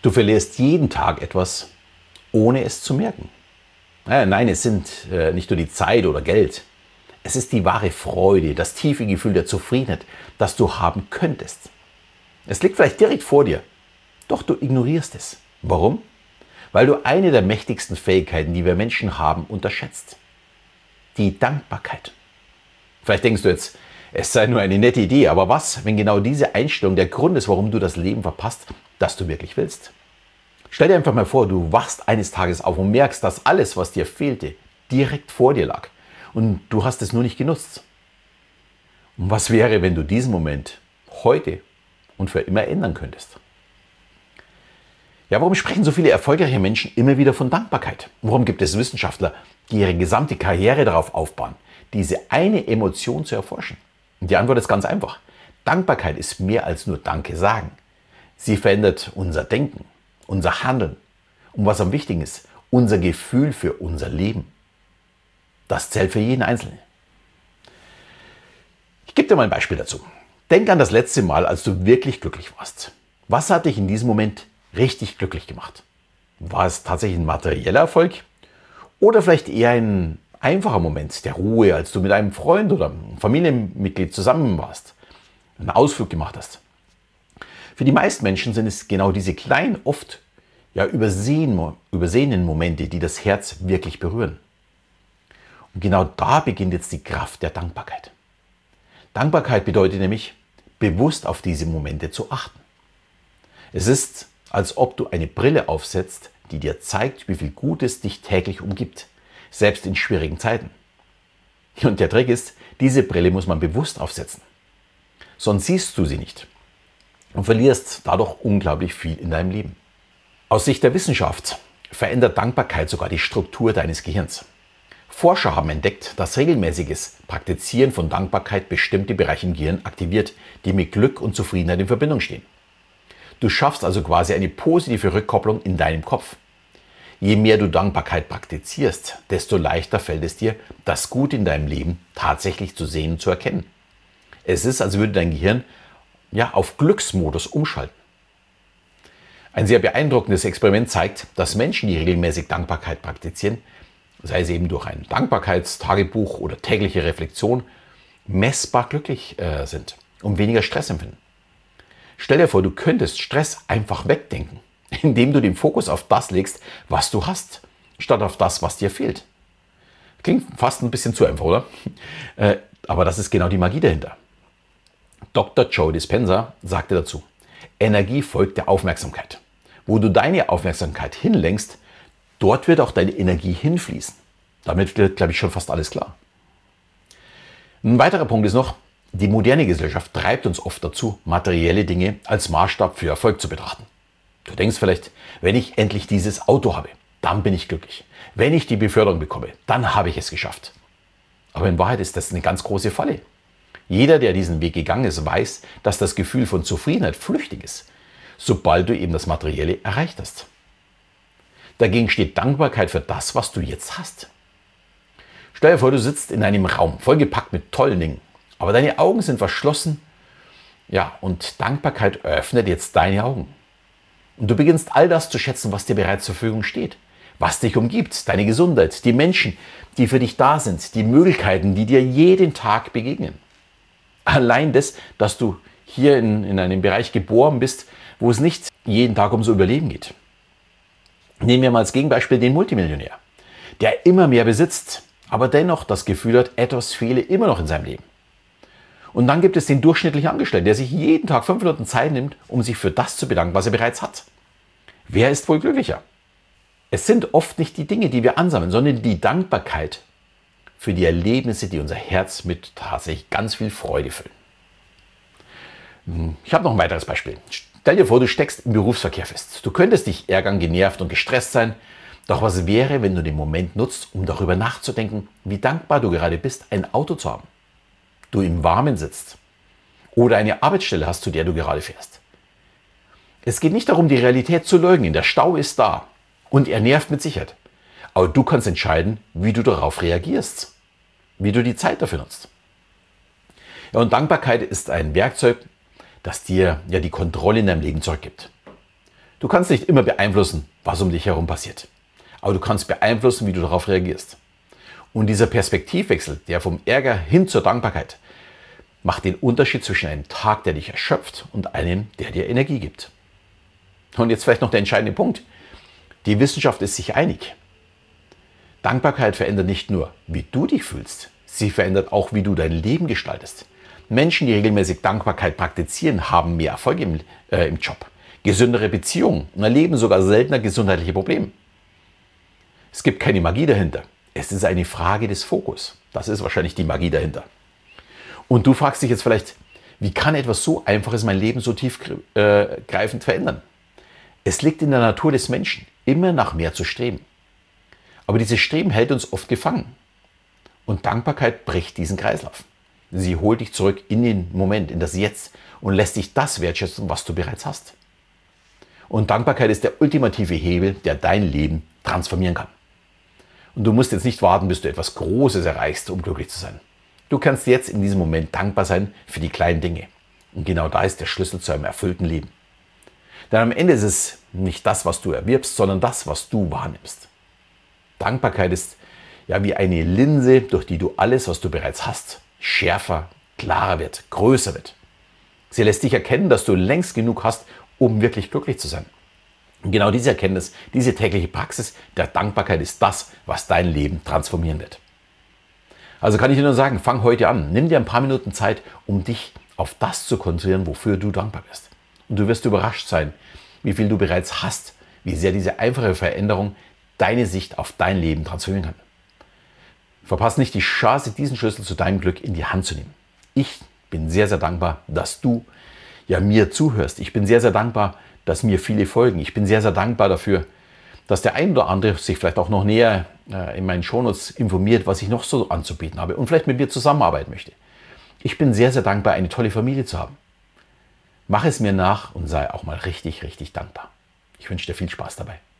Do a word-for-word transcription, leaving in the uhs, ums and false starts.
Du verlierst jeden Tag etwas, ohne es zu merken. Nein, es sind nicht nur die Zeit oder Geld. Es ist die wahre Freude, das tiefe Gefühl der Zufriedenheit, das du haben könntest. Es liegt vielleicht direkt vor dir, doch du ignorierst es. Warum? Weil du eine der mächtigsten Fähigkeiten, die wir Menschen haben, unterschätzt. Die Dankbarkeit. Vielleicht denkst du jetzt, es sei nur eine nette Idee, aber was, wenn genau diese Einstellung der Grund ist, warum du das Leben verpasst, das du wirklich willst? Stell dir einfach mal vor, du wachst eines Tages auf und merkst, dass alles, was dir fehlte, direkt vor dir lag und du hast es nur nicht genutzt. Und was wäre, wenn du diesen Moment heute und für immer ändern könntest? Ja, warum sprechen so viele erfolgreiche Menschen immer wieder von Dankbarkeit? Warum gibt es Wissenschaftler, die ihre gesamte Karriere darauf aufbauen, diese eine Emotion zu erforschen? Und die Antwort ist ganz einfach. Dankbarkeit ist mehr als nur Danke sagen. Sie verändert unser Denken, unser Handeln und was am wichtigsten ist, unser Gefühl für unser Leben. Das zählt für jeden Einzelnen. Ich gebe dir mal ein Beispiel dazu. Denk an das letzte Mal, als du wirklich glücklich warst. Was hat dich in diesem Moment richtig glücklich gemacht? War es tatsächlich ein materieller Erfolg oder vielleicht eher ein einfacher Moment der Ruhe, als du mit einem Freund oder einem Familienmitglied zusammen warst, einen Ausflug gemacht hast? Für die meisten Menschen sind es genau diese kleinen, oft ja, übersehen, übersehenen Momente, die das Herz wirklich berühren. Und genau da beginnt jetzt die Kraft der Dankbarkeit. Dankbarkeit bedeutet nämlich, bewusst auf diese Momente zu achten. Es ist, als ob du eine Brille aufsetzt, die dir zeigt, wie viel Gutes dich täglich umgibt, selbst in schwierigen Zeiten. Und der Trick ist, diese Brille muss man bewusst aufsetzen. Sonst siehst du sie nicht und verlierst dadurch unglaublich viel in deinem Leben. Aus Sicht der Wissenschaft verändert Dankbarkeit sogar die Struktur deines Gehirns. Forscher haben entdeckt, dass regelmäßiges Praktizieren von Dankbarkeit bestimmte Bereiche im Gehirn aktiviert, die mit Glück und Zufriedenheit in Verbindung stehen. Du schaffst also quasi eine positive Rückkopplung in deinem Kopf. Je mehr du Dankbarkeit praktizierst, desto leichter fällt es dir, das Gute in deinem Leben tatsächlich zu sehen und zu erkennen. Es ist, als würde dein Gehirn ja, auf Glücksmodus umschalten. Ein sehr beeindruckendes Experiment zeigt, dass Menschen, die regelmäßig Dankbarkeit praktizieren, sei es eben durch ein Dankbarkeitstagebuch oder tägliche Reflexion, messbar glücklich äh, sind und weniger Stress empfinden. Stell dir vor, du könntest Stress einfach wegdenken, indem du den Fokus auf das legst, was du hast, statt auf das, was dir fehlt. Klingt fast ein bisschen zu einfach, oder? Äh, aber das ist genau die Magie dahinter. Doktor Joe Dispenza sagte dazu, Energie folgt der Aufmerksamkeit. Wo du deine Aufmerksamkeit hinlenkst, dort wird auch deine Energie hinfließen. Damit wird, glaube ich, schon fast alles klar. Ein weiterer Punkt ist noch, die moderne Gesellschaft treibt uns oft dazu, materielle Dinge als Maßstab für Erfolg zu betrachten. Du denkst vielleicht, wenn ich endlich dieses Auto habe, dann bin ich glücklich. Wenn ich die Beförderung bekomme, dann habe ich es geschafft. Aber in Wahrheit ist das eine ganz große Falle. Jeder, der diesen Weg gegangen ist, weiß, dass das Gefühl von Zufriedenheit flüchtig ist, sobald du eben das Materielle erreicht hast. Dagegen steht Dankbarkeit für das, was du jetzt hast. Stell dir vor, du sitzt in einem Raum, vollgepackt mit tollen Dingen, aber deine Augen sind verschlossen. Ja, und Dankbarkeit öffnet jetzt deine Augen. Und du beginnst all das zu schätzen, was dir bereits zur Verfügung steht, was dich umgibt, deine Gesundheit, die Menschen, die für dich da sind, die Möglichkeiten, die dir jeden Tag begegnen. Allein das, dass du hier in, in einem Bereich geboren bist, wo es nicht jeden Tag ums Überleben geht. Nehmen wir mal als Gegenbeispiel den Multimillionär, der immer mehr besitzt, aber dennoch das Gefühl hat, etwas fehle immer noch in seinem Leben. Und dann gibt es den durchschnittlichen Angestellten, der sich jeden Tag fünf Minuten Zeit nimmt, um sich für das zu bedanken, was er bereits hat. Wer ist wohl glücklicher? Es sind oft nicht die Dinge, die wir ansammeln, sondern die Dankbarkeit für die Erlebnisse, die unser Herz mit tatsächlich ganz viel Freude füllen. Ich habe noch ein weiteres Beispiel. Stell dir vor, du steckst im Berufsverkehr fest. Du könntest dich ärgern, genervt und gestresst sein. Doch was wäre, wenn du den Moment nutzt, um darüber nachzudenken, wie dankbar du gerade bist, ein Auto zu haben? Du im Warmen sitzt oder eine Arbeitsstelle hast, zu der du gerade fährst. Es geht nicht darum, die Realität zu leugnen. Der Stau ist da und er nervt mit Sicherheit. Aber du kannst entscheiden, wie du darauf reagierst, wie du die Zeit dafür nutzt. Ja, und Dankbarkeit ist ein Werkzeug, das dir ja die Kontrolle in deinem Leben zurückgibt. Du kannst nicht immer beeinflussen, was um dich herum passiert. Aber du kannst beeinflussen, wie du darauf reagierst. Und dieser Perspektivwechsel, der vom Ärger hin zur Dankbarkeit, macht den Unterschied zwischen einem Tag, der dich erschöpft, und einem, der dir Energie gibt. Und jetzt vielleicht noch der entscheidende Punkt. Die Wissenschaft ist sich einig. Dankbarkeit verändert nicht nur, wie du dich fühlst, sie verändert auch, wie du dein Leben gestaltest. Menschen, die regelmäßig Dankbarkeit praktizieren, haben mehr Erfolg im, äh, im Job, gesündere Beziehungen und erleben sogar seltener gesundheitliche Probleme. Es gibt keine Magie dahinter. Es ist eine Frage des Fokus. Das ist wahrscheinlich die Magie dahinter. Und du fragst dich jetzt vielleicht, wie kann etwas so Einfaches mein Leben so tiefgreifend verändern? Es liegt in der Natur des Menschen, immer nach mehr zu streben. Aber dieses Streben hält uns oft gefangen. Und Dankbarkeit bricht diesen Kreislauf. Sie holt dich zurück in den Moment, in das Jetzt und lässt dich das wertschätzen, was du bereits hast. Und Dankbarkeit ist der ultimative Hebel, der dein Leben transformieren kann. Und du musst jetzt nicht warten, bis du etwas Großes erreichst, um glücklich zu sein. Du kannst jetzt in diesem Moment dankbar sein für die kleinen Dinge. Und genau da ist der Schlüssel zu einem erfüllten Leben. Denn am Ende ist es nicht das, was du erwirbst, sondern das, was du wahrnimmst. Dankbarkeit ist ja wie eine Linse, durch die du alles, was du bereits hast, schärfer, klarer wird, größer wird. Sie lässt dich erkennen, dass du längst genug hast, um wirklich glücklich zu sein. Und genau diese Erkenntnis, diese tägliche Praxis der Dankbarkeit ist das, was dein Leben transformieren wird. Also kann ich dir nur sagen, fang heute an. Nimm dir ein paar Minuten Zeit, um dich auf das zu konzentrieren, wofür du dankbar bist. Und du wirst überrascht sein, wie viel du bereits hast, wie sehr diese einfache Veränderung deine Sicht auf dein Leben transformieren kann. Verpasse nicht die Chance, diesen Schlüssel zu deinem Glück in die Hand zu nehmen. Ich bin sehr, sehr dankbar, dass du ja mir zuhörst. Ich bin sehr, sehr dankbar, dass mir viele folgen. Ich bin sehr, sehr dankbar dafür, dass der ein oder andere sich vielleicht auch noch näher äh, in meinen Shownotes informiert, was ich noch so anzubieten habe und vielleicht mit mir zusammenarbeiten möchte. Ich bin sehr, sehr dankbar, eine tolle Familie zu haben. Mach es mir nach und sei auch mal richtig, richtig dankbar. Ich wünsche dir viel Spaß dabei.